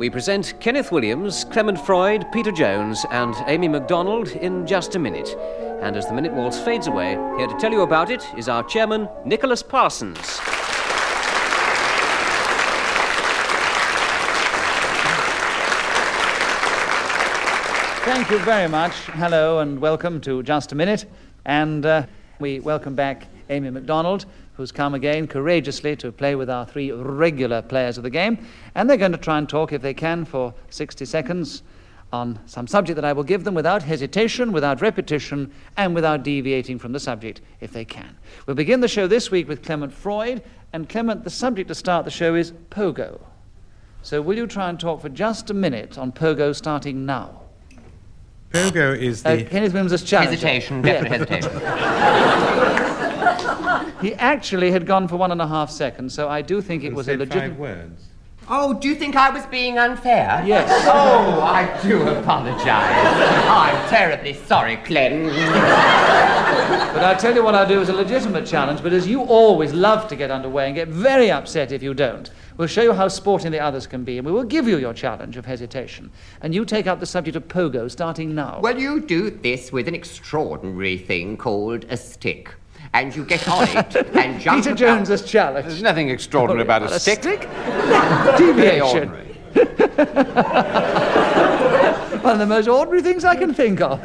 we present Kenneth Williams, Clement Freud, Peter Jones, and Amy MacDonald in Just a Minute. And as the minute waltz fades away, here to tell you about it is our chairman, Nicholas Parsons. Thank you very much. Hello and welcome to Just a Minute. And we welcome back Amy MacDonald, who's come again courageously to play with our three regular players of the game. And they're going to try and talk, if they can, for 60 seconds on some subject that I will give them without hesitation, without repetition, and without deviating from the subject, if they can. We'll begin the show this week with Clement Freud. And Clement, the subject to start the show is pogo. So will you try and talk for just a minute on pogo starting now? Pogo is the... Kenneth Williams' challenge. Hesitation, definite hesitation. He actually had gone for 1.5 seconds, so I do think it was a legitimate... 5 words. Oh, do you think I was being unfair? Yes. Oh, I do apologise. I'm terribly sorry, Clem. But I'll tell you what I'll do is a legitimate challenge, but as you always love to get underway and get very upset if you don't, we'll show you how sporting the others can be, and we will give you your challenge of hesitation. And you take up the subject of pogo, starting now. Well, you do this with an extraordinary thing called a stick. And you get on it and jump Peter about. Jones's challenge. There's nothing extraordinary about a stick. Very Deviation. ordinary. One of the most ordinary things I can think of.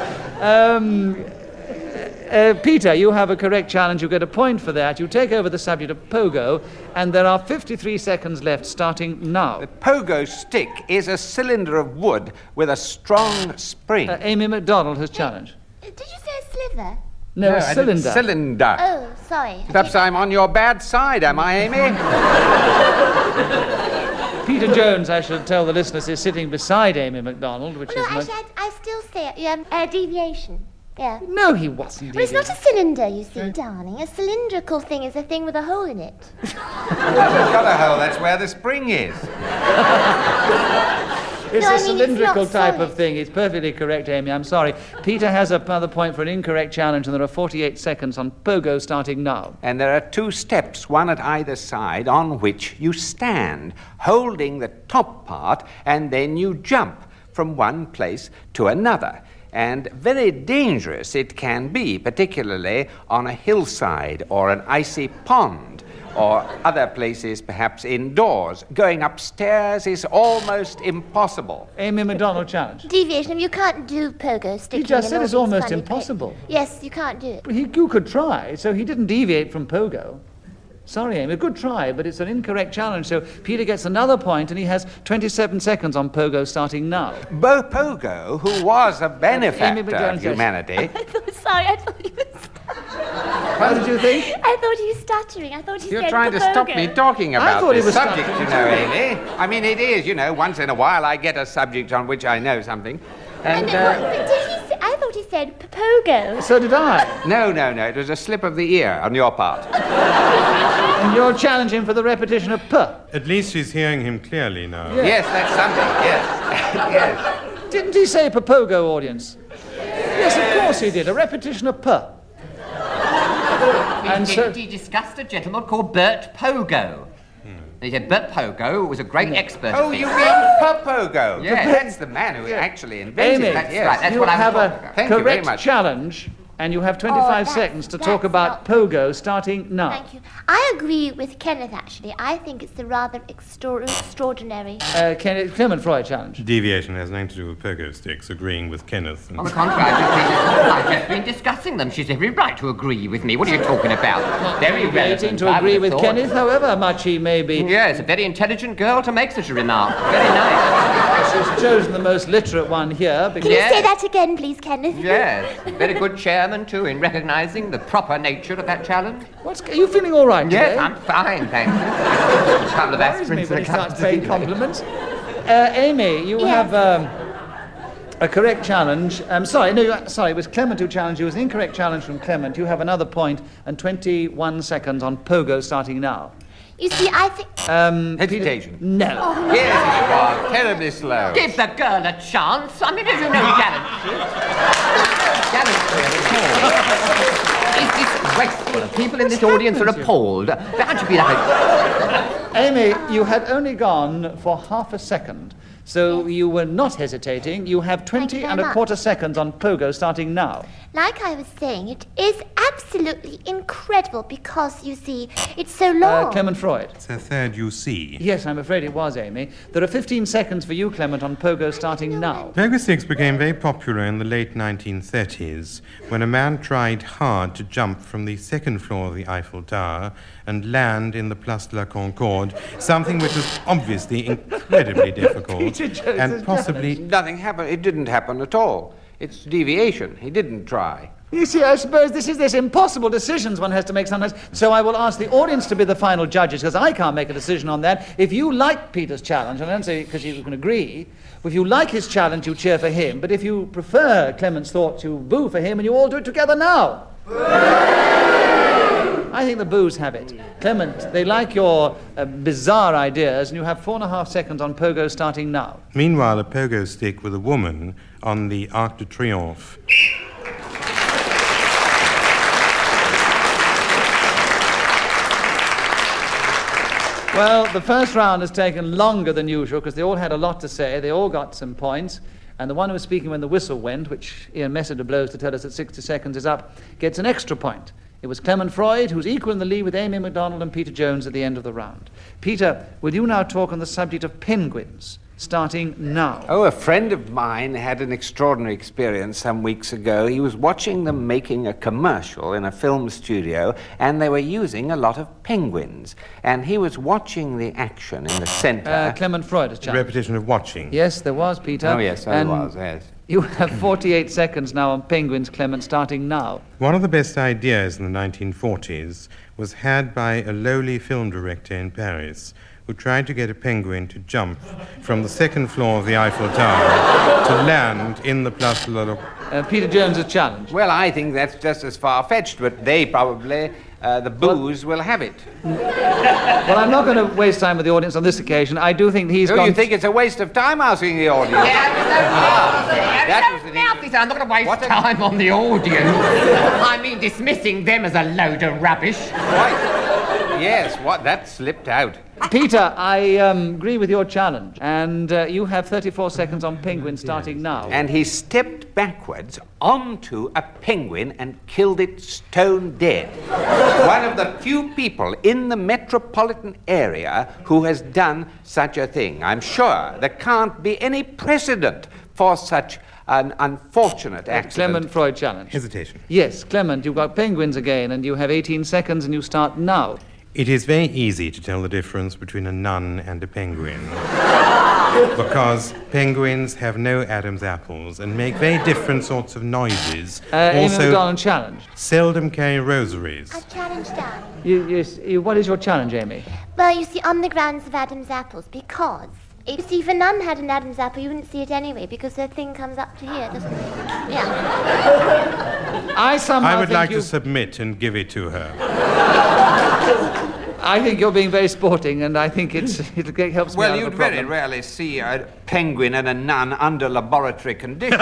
Peter, you have a correct challenge. You get a point for that. You take over the subject of pogo, and there are 53 seconds left, starting now. The pogo stick is a cylinder of wood with a strong spring. Amy MacDonald has challenged. Did you say a sliver? No, a I did cylinder. Cylinder. Oh, sorry. Perhaps I'm on your bad side, am I, Amy? Peter Jones, I should tell the listeners, is sitting beside Amy MacDonald, which No, is... actually, I still say deviation. Yeah. No, he wasn't. Well, it's not a cylinder, you see, darling. A cylindrical thing is a thing with a hole in it. It's got a hole, that's where the spring is. It's No, a I mean, it's cylindrical not type solid. of thing. It's perfectly correct, Amy. I'm sorry. Peter has another point for an incorrect challenge, and there are 48 seconds on pogo starting now. And there are 2 steps, one at either side, on which you stand, holding the top part, and then you jump from one place to another. And very dangerous it can be, particularly on a hillside or an icy pond, or other places, perhaps indoors. Going upstairs is almost impossible. Amy MacDonald challenge. Deviation, you can't do pogo sticking. He just and said all it's these almost funny impossible. Yes, you can't do it. You could try, so he didn't deviate from pogo. Sorry, Amy, a good try, but it's an incorrect challenge, so Peter gets another point, and he has 27 seconds on pogo starting now. Bo Pogo, who was a benefactor MacDonald, of yes. humanity... Sorry, I thought he was... How did you think? I thought he was stuttering. I thought he You're said trying to stop me talking about thought he this was subject, stuttering you know, Amy. I mean, it is, once in a while I get a subject on which I know something. And, But did he say... I thought he said pogo. So did I. No, it was a slip of the ear on your part. And you're challenging for the repetition of p. At least she's hearing him clearly now. Yeah. Yes, that's something, yes. Yes. Didn't he say pogo, audience? Yes, of course he did. A repetition of p. And so... He discussed a gentleman called Bert Pogo. He said Bert Pogo was a great expert Oh, at you things. mean Pogo? Yes. That's the man who actually invented Amy, it. That's Yes. right, that's you what I was have talking a about. Thank you very correct much. challenge, and you have 25 that's- seconds to that's talk about not- pogo starting now. Thank you. I agree with Kenneth, actually. I think it's a rather extraordinary. Clement Freud challenge. Deviation has nothing to do with pogo sticks, agreeing with Kenneth. On the contrary, I've just been discussing them. She's every right to agree with me. What are you talking about? Very Deviating relevant. to I agree would with have thought. Kenneth, however much he may be. Yes, a very intelligent girl to make such a remark. Very nice. She's chosen the most literate one here. Because Can Yes. you say that again, please, Kenneth? Yes, very good chairman, too, in recognising the proper nature of that challenge. are you feeling all right today? Yes, I'm fine, thank you. A couple of Worries me aspirins when and he a cup starts of paying tea. compliments. Amy, you Yes. have a correct challenge. Sorry, it was Clement who challenged you. It was an incorrect challenge from Clement. You have another point and 21 seconds on pogo starting now. You see, I think... Hesitation. No. Yes, you are terribly slow. Give the girl a chance. I mean, there's no gallantry. Gallantry at all. Is this disgraceful. People in this audience are appalled. That should be like... Amy, you had only gone for half a second, so you were not hesitating. You have 20 and a quarter seconds on Pogo starting now. Like I was saying, it is absolutely incredible because, you see, it's so long. Clement Freud. It's her third you see. Yes, I'm afraid it was, Amy. There are 15 seconds for you, Clement, on Pogo starting now. Pogo sticks became very popular in the late 1930s when a man tried hard to jump from the second floor of the Eiffel Tower and land in the Place de la Concorde, something which was obviously incredibly difficult and possibly... Nothing happened. It didn't happen at all. It's deviation. He didn't try. You see, I suppose this impossible decisions one has to make sometimes. So I will ask the audience to be the final judges, because I can't make a decision on that. If you like Peter's challenge, and I don't say because you can agree, if you like his challenge, you cheer for him. But if you prefer Clement's thoughts, you boo for him, and you all do it together now. I think the boos have it. Clement, they like your bizarre ideas, and you have 4.5 seconds on Pogo starting now. Meanwhile, a pogo stick with a woman on the Arc de Triomphe. Well, the first round has taken longer than usual because they all had a lot to say. They all got some points. And the one who was speaking when the whistle went, which Ian Messiter blows to tell us that 60 seconds is up, gets an extra point. It was Clement Freud, who's equal in the lead with Amy MacDonald and Peter Jones at the end of the round. Peter, will you now talk on the subject of penguins, starting now? Oh, a friend of mine had an extraordinary experience some weeks ago. He was watching them making a commercial in a film studio, and they were using a lot of penguins. And he was watching the action in the center. Clement Freud has The challenged. repetition of watching. Yes, there was, Peter. Oh, yes, there was, yes. You have 48 seconds now on penguins, Clement, starting now. One of the best ideas in the 1940s was had by a lowly film director in Paris who tried to get a penguin to jump from the second floor of the Eiffel Tower to land in the Place de la... Peter Jones has challenged. Well, I think that's just as far-fetched, but they probably, the boos will have it. Well, I'm not going to waste time with the audience on this occasion. I do think he's Do gone... you think it's a waste of time asking the audience? That was the I'm not going to waste time on the audience. I mean, dismissing them as a load of rubbish. Right. Yes, what? That slipped out. Peter, I agree with your challenge. And you have 34 seconds on penguin starting now. And he stepped backwards onto a penguin and killed it stone dead. One of the few people in the metropolitan area who has done such a thing. I'm sure there can't be any precedent for such an unfortunate accident. Clement Freud challenge. Hesitation. Yes, Clement, you've got penguins again, and you have 18 seconds, and you start now. It is very easy to tell the difference between a nun and a penguin. Because penguins have no Adam's apples and make very different sorts of noises. Amy MacDonald challenged. Seldom carry rosaries. I've challenged down. What is your challenge, Amy? Well, you see, on the grounds of Adam's apples, because... You see, if a nun had an Adam's apple, you wouldn't see it anyway, because the thing comes up to here, doesn't it? Yeah. I would like to submit and give it to her. I think you're being very sporting, and I think it helps me Well, out of you'd the very problem. rarely see a penguin and a nun under laboratory conditions.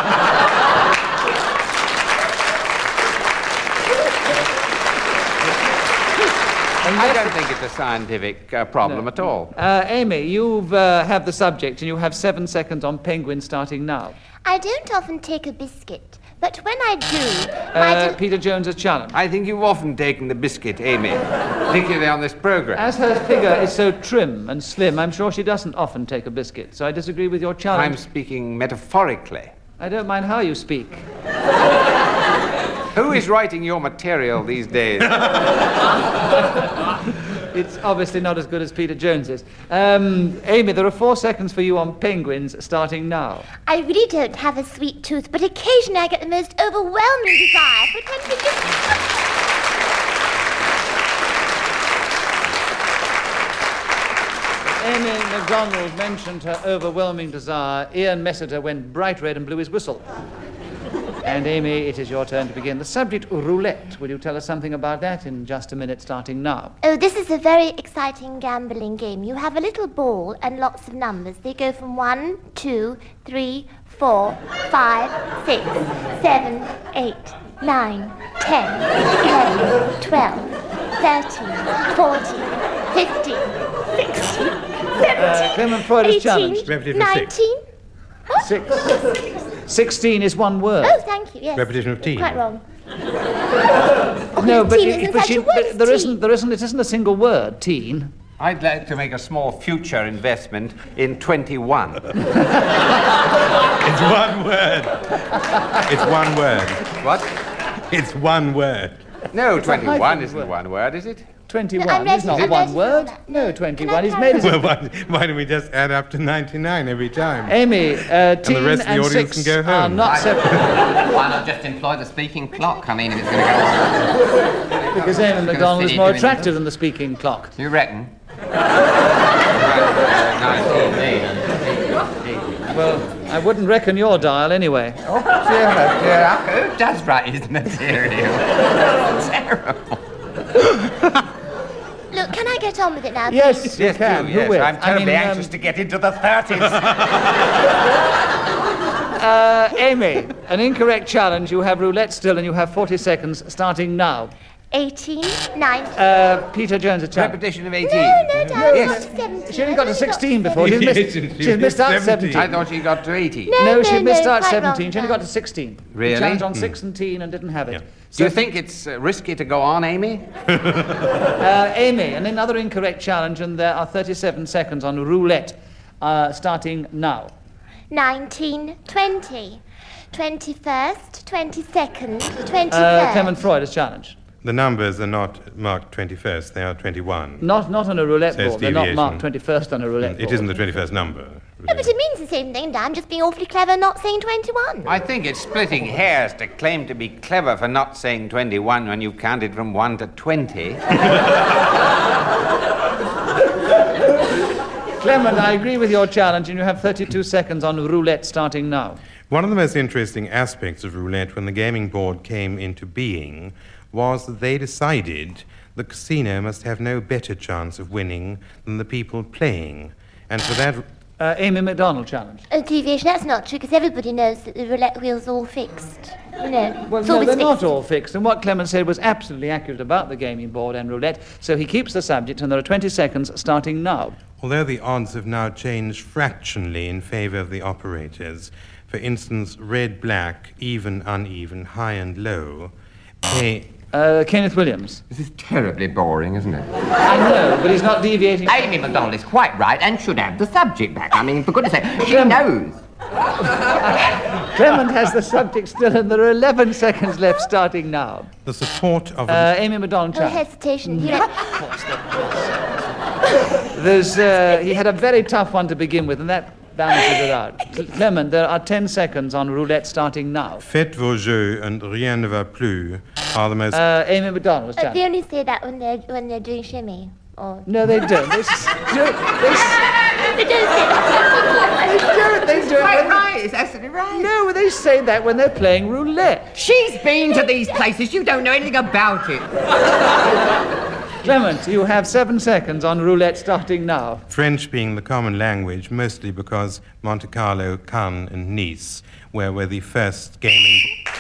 I don't think it's a scientific problem at all. Amy, you have the subject, and you have 7 seconds on penguin starting now. I don't often take a biscuit, but when I do... Peter Jones has challenged. I think you've often taken the biscuit, Amy, particularly on this program. As her figure is so trim and slim, I'm sure she doesn't often take a biscuit, so I disagree with your challenge. I'm speaking metaphorically. I don't mind how you speak. Who is writing your material these days? It's obviously not as good as Peter Jones's. Amy, there are 4 seconds for you on penguins starting now. I really don't have a sweet tooth, but occasionally I get the most overwhelming desire for Amy MacDonald mentioned her overwhelming desire. Ian Messiter went bright red and blew his whistle. And Amy, it is your turn to begin. The subject, roulette. Will you tell us something about that in just a minute, starting now? Oh, this is a very exciting gambling game. You have a little ball and lots of numbers. They go from 1, 2, 3, 4, 5, 6, 7, 8, 9, 10, 11, 12, 13, 14, 15, 16, 17, Clement Freud is 18, challenged. Repetition of 19. What? 16 is one word. Oh, thank you, yes. Repetition of teen. Quite wrong. No, but, teen isn't such a word, but there teen. it isn't a single word, teen. I'd like to make a small future investment in 21. It's one word. It's one word. What? It's one word. No, a 21 hyphen isn't word. one word, is it? 21 I'm is not ready one for word. that. No, Can 21. I He's carry made on? it. Well, why don't we just add up to 99 every time? Amy, teen the rest of the and audience 6 can go are home. not separate Why not just employ the speaking clock? I mean, if it's going to go on. because Amy gonna MacDonald is sit more doing attractive this. than the speaking clock. You reckon? Well, I wouldn't reckon your dial anyway. Oh, dear. Who does write his material? Terrible. Look, can I get on with it now? Yes, you can. Who will? I'm terribly I mean, anxious to get into the 30s. Amy, an incorrect challenge. You have roulette still, and you have 40 seconds starting now. 18, 19. Peter Jones, a challenge. Repetition of 18. No, Dad, Yes. not 17. She only got to I've 16 before. She's missed, she's missed out 17. I thought she got to 80. No, she missed out quite 17. wrong, She only Dad. got to 16. Really? She challenged on 16 and didn't have it. Yeah. Do you think it's risky to go on, Amy? Amy, and another incorrect challenge, and there are 37 seconds on roulette, starting now. 19, 20. 21st, 22nd, 23rd. Clement Freud is challenged. The numbers are not marked 21st, they are 21. Not on a roulette Says board. They're not deviation. marked 21st on a roulette board. It isn't the 21st number. No, but it means the same thing, Dan. Just being awfully clever, not saying 21. I think it's splitting hairs to claim to be clever for not saying 21 when you've counted from 1 to 20. Clement, I agree with your challenge, and you have 32 seconds on roulette starting now. One of the most interesting aspects of roulette when the gaming board came into being was that they decided the casino must have no better chance of winning than the people playing. And for that, Amy MacDonald challenged. Deviation, that's not true, because everybody knows that the roulette wheel's all fixed. You know, Well, it's no, always they're not fixed. all fixed. And what Clement said was absolutely accurate about the gaming board and roulette. So he keeps the subject, and there are 20 seconds starting now. although the odds have now changed fractionally in favor of the operators, for instance, red, black, even, uneven, high and low, Kenneth Williams. This is terribly boring, isn't it? I know, but he's not deviating. Amy MacDonald is quite right and should have the subject back. I mean, for goodness sake, she Clement. knows. Clement has the subject still, and there are 11 seconds left starting now. the support of an Amy MacDonald Oh, challenge. hesitation. You know, He had a very tough one to begin with, and that balances it out. Clement, there are 10 seconds on roulette starting now. Faites vos jeux and rien ne va plus are the most... Amy MacDonald was they challenged. only say that when they're doing shimmy. Or No, they don't. They they don't say that. do it. Quite right, it's absolutely right. No, they say that when they're playing roulette. She's been to these places, you don't know anything about it. Clement, you have 7 seconds on roulette starting now. French being the common language, mostly because Monte Carlo, Cannes, and Nice were the first gaming...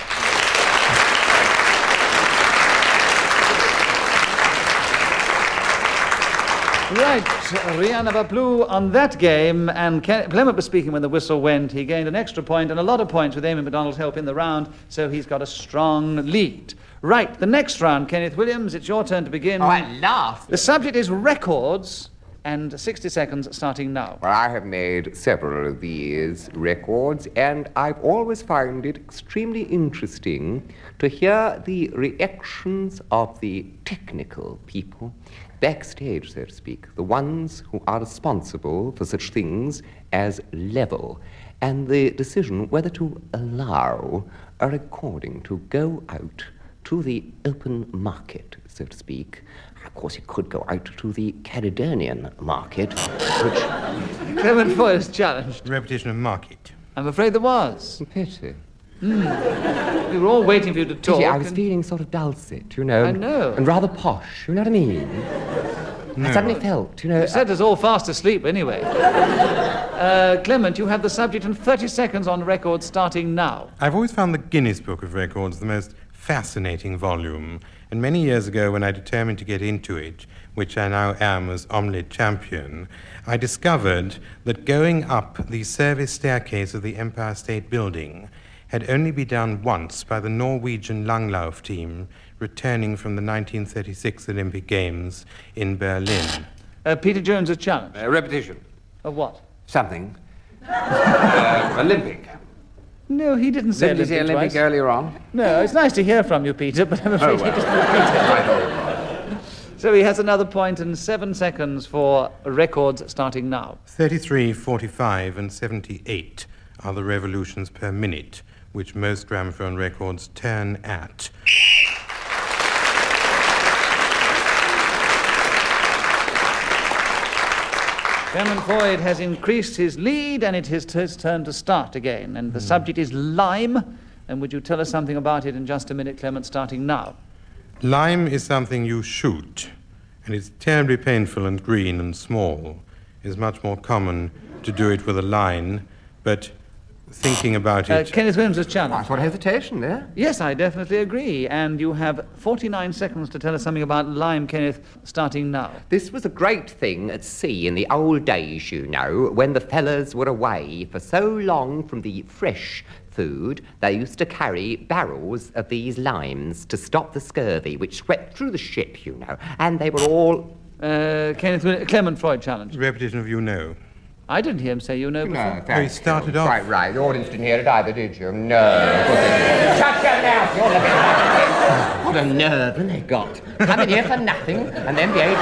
Right, Rihanna Baplu on that game, and Clement was speaking when the whistle went. He gained an extra point and a lot of points with Amy MacDonald's help in the round, so he's got a strong lead. Right, the next round, Kenneth Williams, it's your turn to begin. Oh, at last. The subject is records, and 60 seconds starting now. Well, I have made several of these records, and I've always found it extremely interesting to hear the reactions of the technical people, backstage, so to speak, the ones who are responsible for such things as level, and the decision whether to allow a recording to go out to the open market, so to speak. Of course, it could go out to the Caledonian market, which... Clement Foy is challenged. repetition of market. I'm afraid there was. Pity. We were all waiting for you to talk. Pity, I was and- feeling sort of dulcet, you know. I know. And rather posh, you know what I mean? I suddenly felt, you know... You set us all fast asleep anyway. Clement, you have the subject and 30 seconds on record starting now. I've always found the Guinness Book of Records the most fascinating volume. And many years ago, when I determined to get into it, which I now am as omelette champion, I discovered that going up the service staircase of the Empire State Building had only been done once by the Norwegian Langlauf team returning from the 1936 Olympic Games in Berlin. Peter Jones, a challenge. Repetition. Of what? Something. Olympic. No, he didn't say Didn't you say Olympic Olympic twice. earlier on? No, it's nice to hear from you, Peter, but I'm afraid he didn't repeat it. So he has another point and 7 seconds for records starting now. 33, 45, and 78 are the revolutions per minute, which most gramophone records turn at. Clement Freud has increased his lead, and it is his turn to start again. And the subject is lime. And would you tell us something about it in just a minute, Clement, starting now? Lime is something you shoot, and it's terribly painful and green and small. It's much more common to do it with a line, but thinking about it... Kenneth Williams' challenge. Nice what hesitation there. Yes, I definitely agree. And you have 49 seconds to tell us something about lime, Kenneth, starting now. This was a great thing at sea in the old days, you know, when the fellas were away for so long from the fresh food. They used to carry barrels of these limes to stop the scurvy, which swept through the ship, you know, and they were all... Clement Freud challenge. Repetition of you know. I didn't hear him say you know before. No, thank He started you. off. Quite right. The audience didn't hear it either, did you? No. Of course they didn't. Shut your mouth. You're looking What a nerve they got. Coming here for nothing and then behave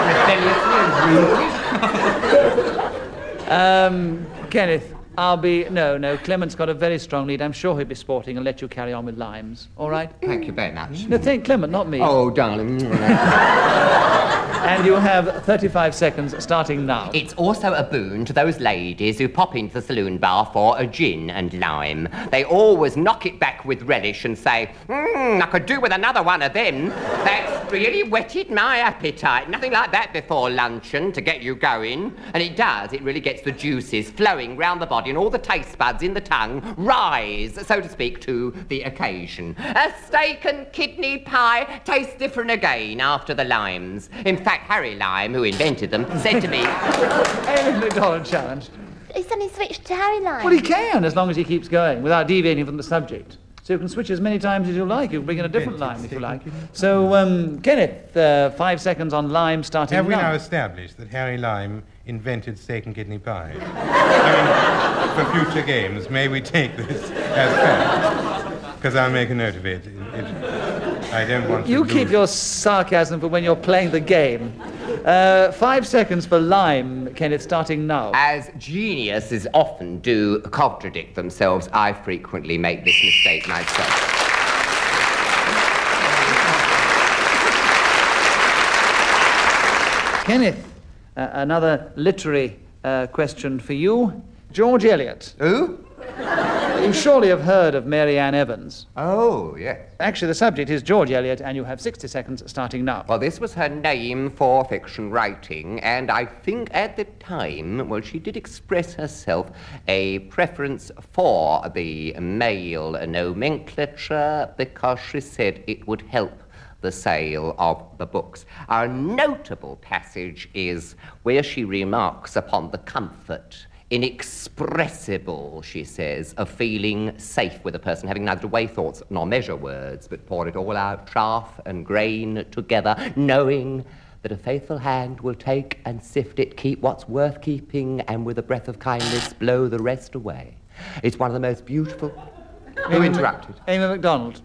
rebelliously. Kenneth, No, Clement's got a very strong lead. I'm sure he'll be sporting and let you carry on with limes. All right? Thank you very much. No, think Clement, not me. Oh, darling. And you have 35 seconds starting now. It's also a boon to those ladies who pop into the saloon bar for a gin and lime. They always knock it back with relish and say, I could do with another one of them. That's really whetted my appetite. Nothing like that before luncheon to get you going. And it does. It really gets the juices flowing round the body and all the taste buds in the tongue rise, so to speak, to the occasion. A steak and kidney pie tastes different again after the limes. In fact, Harry Lime, who invented them, said to me... Amy McDonald challenge. He suddenly switched to Harry Lime. Well, he can, as long as he keeps going, without deviating from the subject. So you can switch as many times as you like. You can bring in a different lime if you like. So, Kenneth, 5 seconds on lime starting Have we now. now established that Harry Lime invented steak and kidney pie? I mean, for future games, may we take this as fact? Because I'll make a note of it. I don't want to You lose. keep your sarcasm for when you're playing the game. 5 seconds for lime, Kenneth, starting now. As geniuses often do contradict themselves, I frequently make this mistake myself. Kenneth, another literary question for you. George Eliot. Who? You surely have heard of Mary Ann Evans. Oh, yes. Actually, the subject is George Eliot, and you have 60 seconds starting now. Well, this was her name for fiction writing, and I think at the time, well, she did express herself a preference for the male nomenclature because she said it would help the sale of the books. Our notable passage is where she remarks upon the comfort, inexpressible, she says, of feeling safe with a person, having neither to weigh thoughts nor measure words, but pour it all out, chaff and grain together, knowing that a faithful hand will take and sift it, keep what's worth keeping, and with a breath of kindness blow the rest away. It's one of the most beautiful... Who interrupted? Amy MacDonald.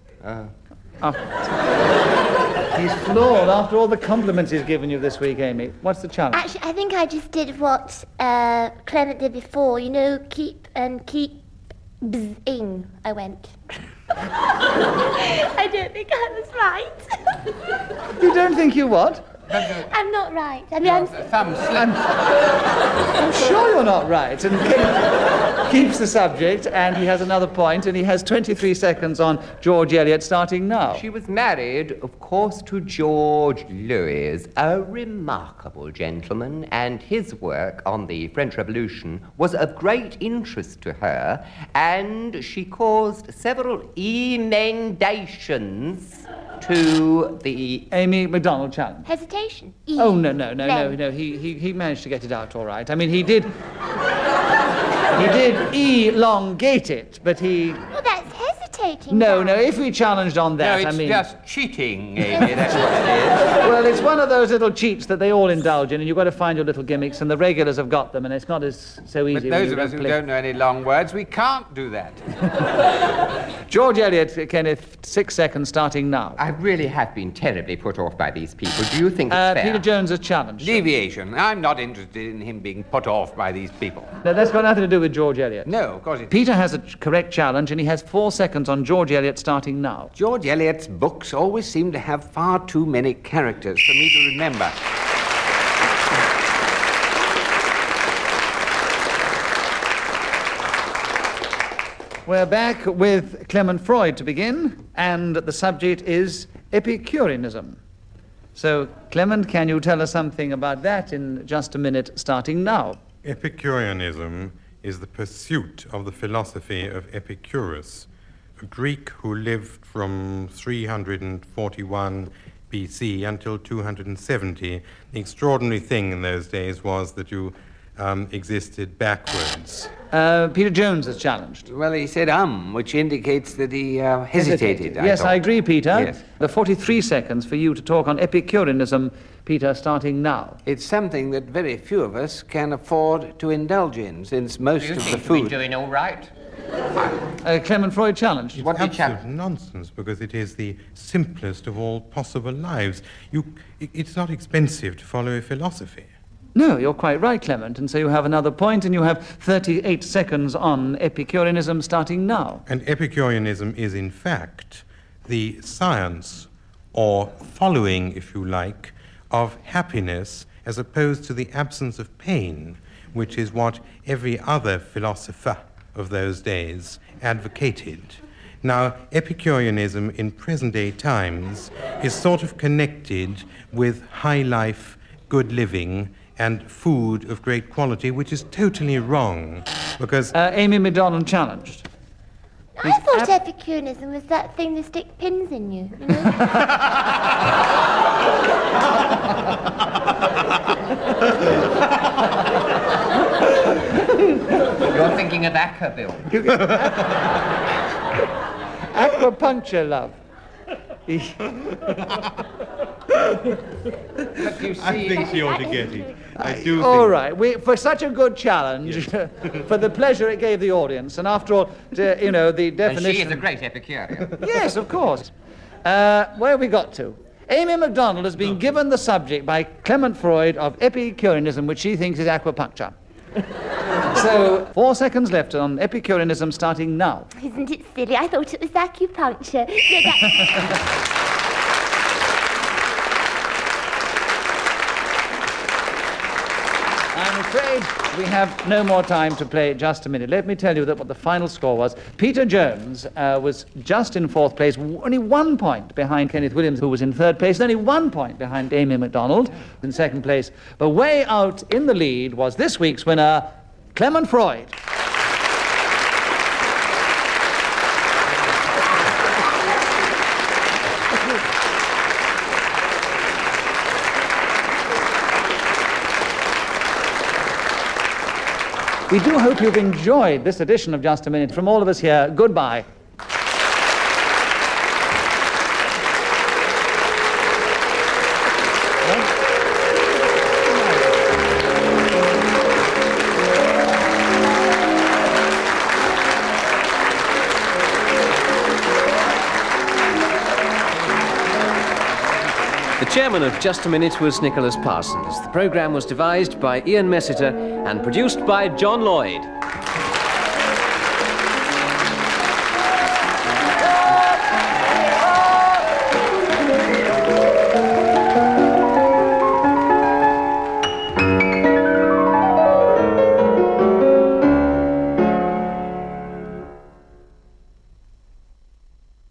He's floored after all the compliments he's given you this week, Amy. What's the challenge? Actually, I think I just did what Clement did before. You know, keep bzzing. I went. I don't think I was right. You don't think you what? I'm not right. I mean, Thumb slip. I'm sure you're not right. And keeps the subject, and he has another point, and he has 23 seconds on George Eliot starting now. She was married, of course, to George Louis, a remarkable gentleman, and his work on the French Revolution was of great interest to her, and she caused several emendations to the... Amy MacDonald challenge. hesitation. Oh, no. Then. He managed to get it out all right. I mean, he did elongate it, but he... Well, that's hesitating. No, Dan. if we challenged on No, that, it's I mean... just cheating, Amy, that's what it is. Well, it's one of those little cheats that they all indulge in, and you've got to find your little gimmicks, and the regulars have got them, and it's not so But easy when those you of us who play. don't know any long words, we can't do that. George Eliot, Kenneth, 6 seconds starting now. I really have been terribly put off by these people. Do you think it's fair? Peter Jones has challenged. Deviation. I'm not interested in him being put off by these people. No, that's got nothing to do with George Eliot. No, of course it... Peter has a correct challenge, and he has 4 seconds on George Eliot starting now. George Eliot's books always seem to have far too many characters for me to remember. We're back with Clement Freud to begin, and the subject is Epicureanism. So, Clement, can you tell us something about that in just a minute, starting now? Epicureanism is the pursuit of the philosophy of Epicurus, a Greek who lived from 341 BC until 270. The extraordinary thing in those days was that you existed backwards. Peter Jones has challenged. Well, he said which indicates that he hesitated. Yes, I agree, Peter. Yes. The 43 seconds for you to talk on Epicureanism, Peter, starting now. It's something that very few of us can afford to indulge in, since most You of the seem to be food... doing all right. Clement Freud challenged. What did you Absolute challenge? nonsense, because it is the simplest of all possible lives. It's not expensive to follow a philosophy. No, you're quite right, Clement, and so you have another point, and you have 38 seconds on Epicureanism starting now. And Epicureanism is, in fact, the science, or following, if you like, of happiness as opposed to the absence of pain, which is what every other philosopher of those days advocated. Now, Epicureanism in present-day times is sort of connected with high life, good living, and food of great quality, which is totally wrong, because... Amy MacDonald challenged. I thought Epicureanism was that thing that stick pins in you, you know? You're thinking of Acker, Bill. Aquapuncture, love. But you see... I think she ought to get it. I do think... All right, for such a good challenge, for the pleasure it gave the audience, and after all, you know, the definition... And she is a great Epicurean. Yes, of course. Where have we got to? Amy MacDonald has been given the subject by Clement Freud of Epicureanism, which she thinks is aquapuncture. So, 4 seconds left on Epicureanism starting now. Isn't it silly? I thought it was acupuncture. No, that... I'm afraid we have no more time to play just a minute. Let me tell you that what the final score was. Peter Jones was just in 4th place, only 1 point behind Kenneth Williams, who was in 3rd place, and only 1 point behind Amy MacDonald in 2nd place. But way out in the lead was this week's winner, Clement Freud. We do hope you've enjoyed this edition of Just a Minute. From all of us here, goodbye. The chairman of Just a Minute was Nicholas Parsons. The programme was devised by Ian Messiter and produced by John Lloyd.